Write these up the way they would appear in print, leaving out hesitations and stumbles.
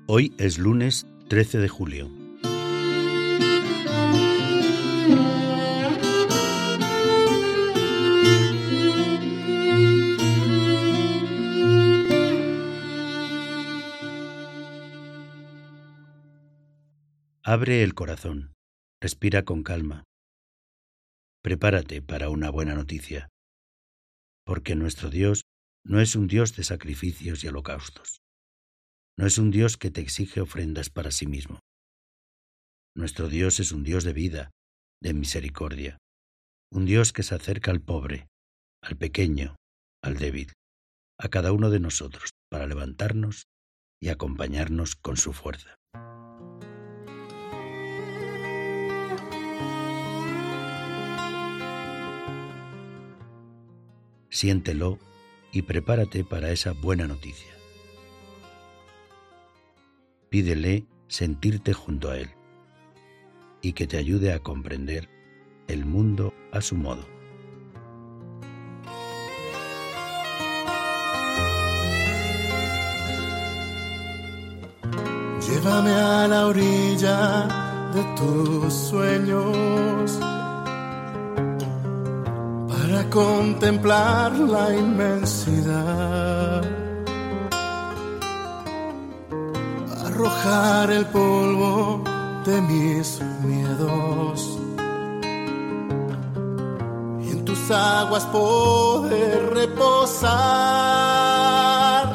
Hoy es lunes 13 de julio. Abre el corazón, respira con calma. Prepárate para una buena noticia, porque nuestro Dios no es un Dios de sacrificios y holocaustos. No es un Dios que te exige ofrendas para sí mismo. Nuestro Dios es un Dios de vida, de misericordia, un Dios que se acerca al pobre, al pequeño, al débil, a cada uno de nosotros para levantarnos y acompañarnos con su fuerza. Siéntelo y prepárate para esa buena noticia. Pídele sentirte junto a Él y que te ayude a comprender el mundo a su modo. Llévame a la orilla de tus sueños para contemplar la inmensidad, arrojar el polvo de mis miedos y en tus aguas poder reposar,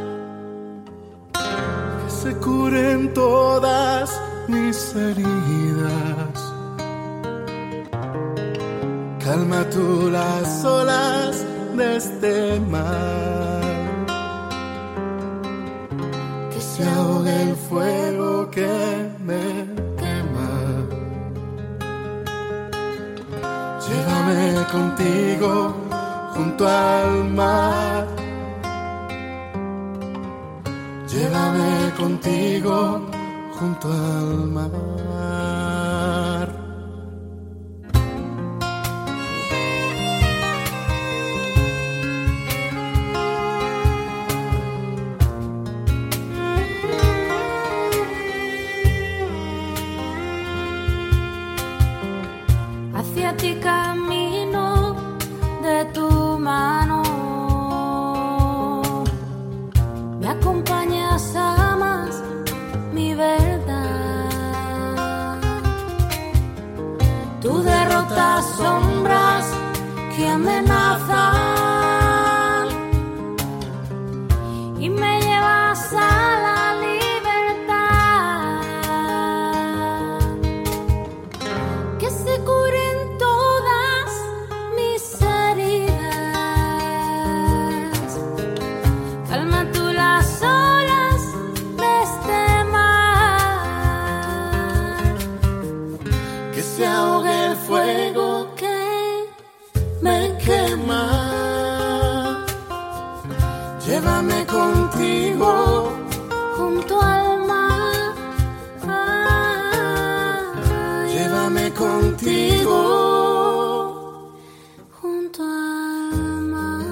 que se curen todas mis heridas. Calma tú las olas de este mar, que se ahogue el fuego que me quema. Llévame contigo junto al mar, llévame contigo junto al mar. Hacia ti camino de tu mano, me acompañas, amas mi verdad. Tú derrotas sombras que amenazan y me llevas a la libertad, que se curen todas mis heridas. Calma tú las olas de este mar, Que se ahogue el fuego que me quema. Llévame contigo junto al mar, llévame contigo. junto al mar.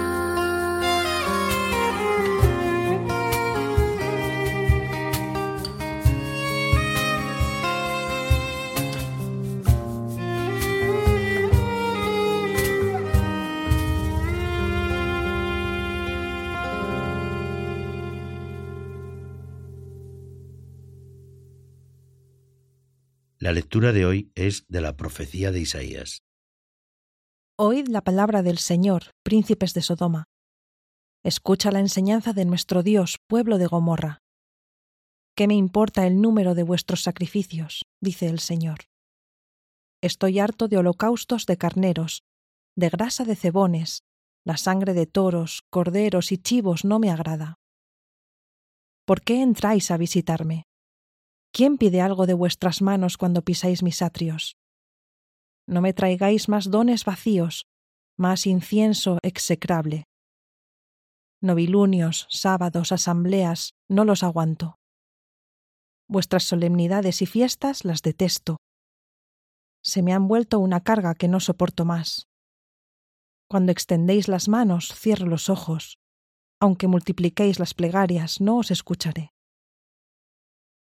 La lectura de hoy es de la profecía de Isaías. Oíd la palabra del Señor, príncipes de Sodoma. Escucha la enseñanza de nuestro Dios, pueblo de Gomorra. ¿Qué me importa el número de vuestros sacrificios?, dice el Señor. Estoy harto de holocaustos de carneros, de grasa de cebones, la sangre de toros, corderos y chivos no me agrada. ¿Por qué entráis a visitarme? ¿Quién pide algo de vuestras manos cuando pisáis mis atrios? No me traigáis más dones vacíos, más incienso execrable. Novilunios, sábados, asambleas, no los aguanto. Vuestras solemnidades y fiestas las detesto. Se me han vuelto una carga que no soporto más. Cuando extendéis las manos, cierro los ojos. Aunque multipliquéis las plegarias, no os escucharé.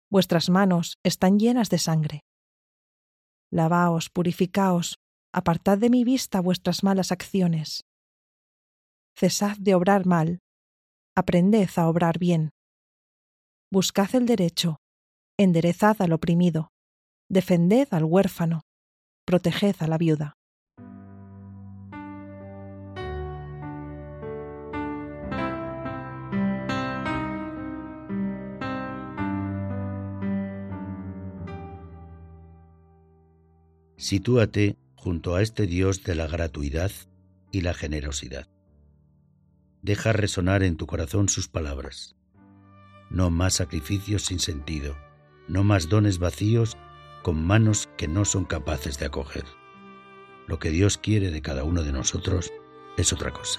Vuestras manos están llenas de sangre. Lavaos, purificaos, apartad de mi vista vuestras malas acciones. Cesad de obrar mal, aprended a obrar bien. Buscad el derecho, enderezad al oprimido, defended al huérfano, proteged a la viuda. Sitúate junto a este Dios de la gratuidad y la generosidad. Deja resonar en tu corazón sus palabras. No más sacrificios sin sentido, no más dones vacíos con manos que no son capaces de acoger. Lo que Dios quiere de cada uno de nosotros es otra cosa.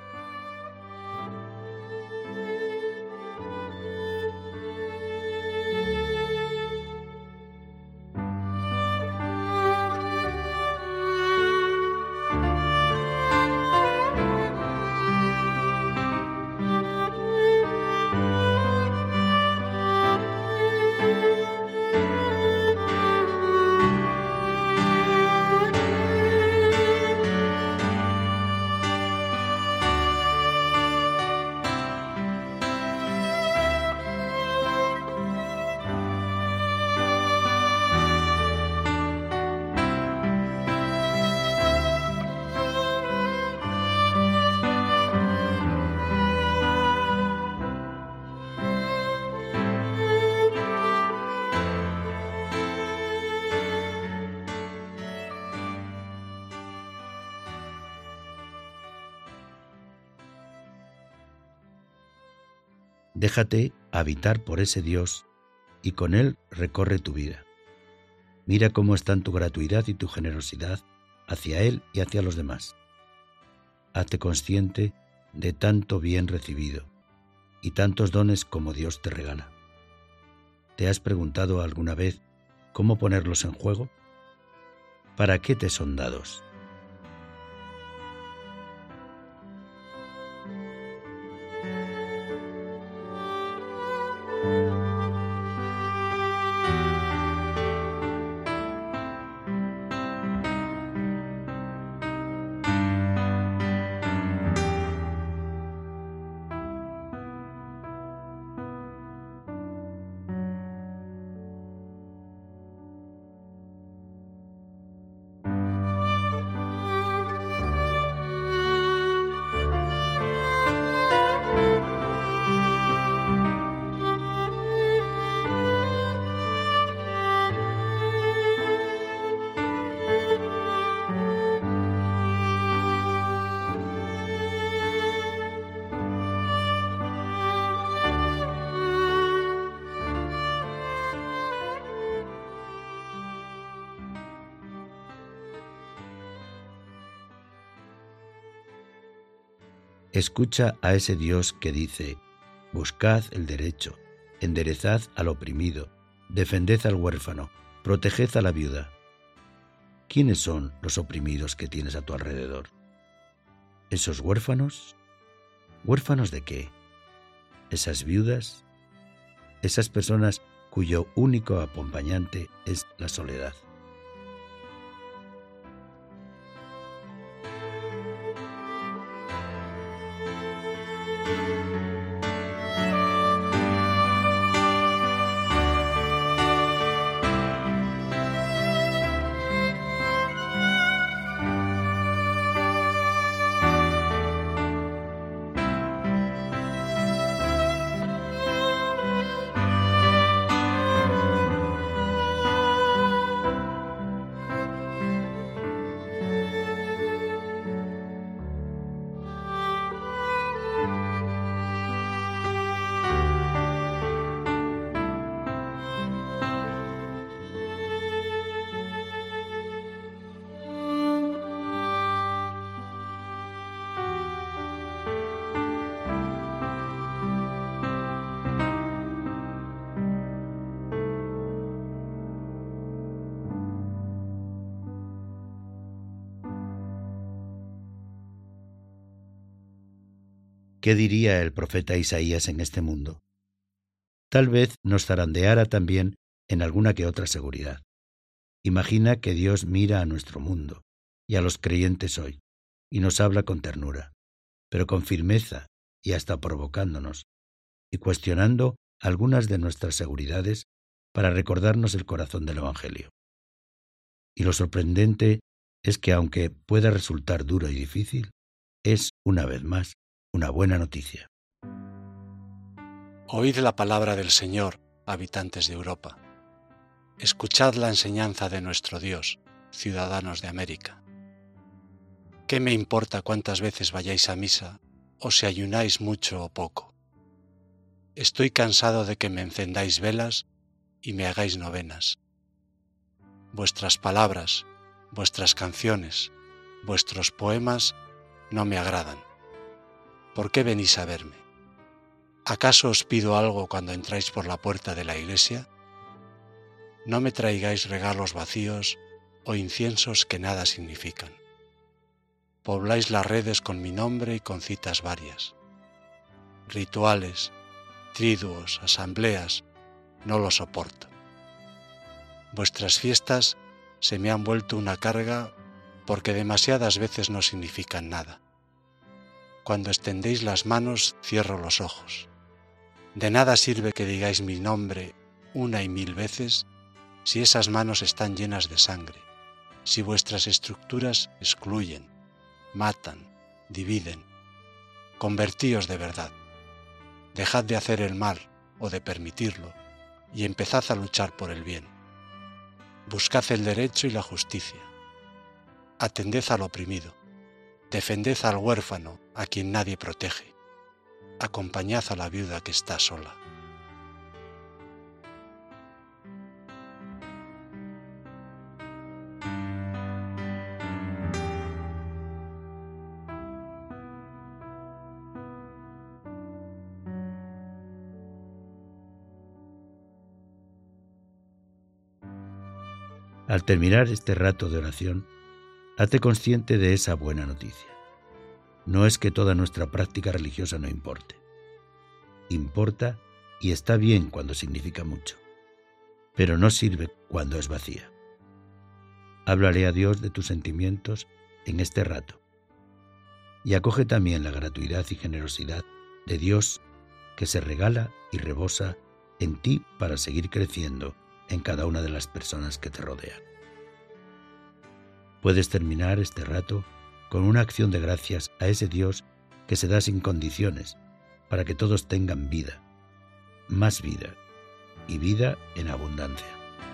Déjate habitar por ese Dios y con Él recorre tu vida. Mira cómo están tu gratuidad y tu generosidad hacia Él y hacia los demás. Hazte consciente de tanto bien recibido y tantos dones como Dios te regala. ¿Te has preguntado alguna vez cómo ponerlos en juego? ¿Para qué te son dados? Escucha a ese Dios que dice: buscad el derecho, enderezad al oprimido, defended al huérfano, proteged a la viuda. ¿Quiénes son los oprimidos que tienes a tu alrededor? ¿Esos huérfanos? ¿Huérfanos de qué? ¿Esas viudas? Esas personas cuyo único acompañante es la soledad. ¿Qué diría el profeta Isaías en este mundo? Tal vez nos zarandeara también en alguna que otra seguridad. Imagina que Dios mira a nuestro mundo y a los creyentes hoy, y nos habla con ternura, pero con firmeza y hasta provocándonos, y cuestionando algunas de nuestras seguridades para recordarnos el corazón del Evangelio. Y lo sorprendente es que aunque pueda resultar duro y difícil, es, una vez más, una buena noticia. Oíd la palabra del Señor, habitantes de Europa. Escuchad la enseñanza de nuestro Dios, ciudadanos de América. ¿Qué me importa cuántas veces vayáis a misa o si ayunáis mucho o poco? Estoy cansado de que me encendáis velas y me hagáis novenas. Vuestras palabras, vuestras canciones, vuestros poemas no me agradan. ¿Por qué venís a verme? ¿Acaso os pido algo cuando entráis por la puerta de la iglesia? No me traigáis regalos vacíos o inciensos que nada significan. Pobláis las redes con mi nombre y con citas varias. Rituales, triduos, asambleas, no lo soporto. Vuestras fiestas se me han vuelto una carga porque demasiadas veces no significan nada. Cuando extendéis las manos, cierro los ojos. De nada sirve que digáis mi nombre 1 y 1000 veces si esas manos están llenas de sangre, si vuestras estructuras excluyen, matan, dividen. Convertíos de verdad. Dejad de hacer el mal o de permitirlo y empezad a luchar por el bien. Buscad el derecho y la justicia. Atended al oprimido. Defended al huérfano, a quien nadie protege. Acompañad a la viuda que está sola. Al terminar este rato de oración, hazte consciente de esa buena noticia. No es que toda nuestra práctica religiosa no importe. Importa y está bien cuando significa mucho, pero no sirve cuando es vacía. Háblale a Dios de tus sentimientos en este rato y acoge también la gratuidad y generosidad de Dios que se regala y rebosa en ti para seguir creciendo en cada una de las personas que te rodean. Puedes terminar este rato con una acción de gracias a ese Dios que se da sin condiciones para que todos tengan vida, más vida y vida en abundancia.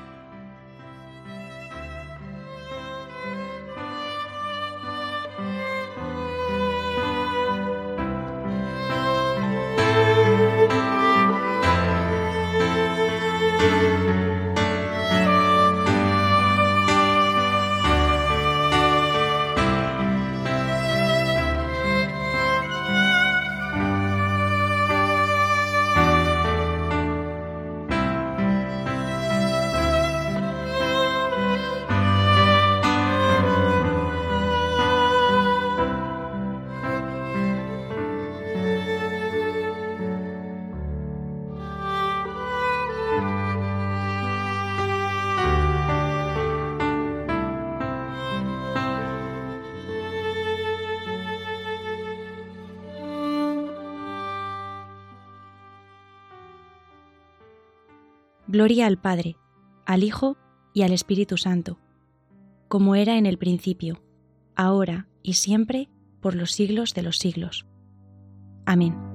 Gloria al Padre, al Hijo y al Espíritu Santo, como era en el principio, ahora y siempre, por los siglos de los siglos. Amén.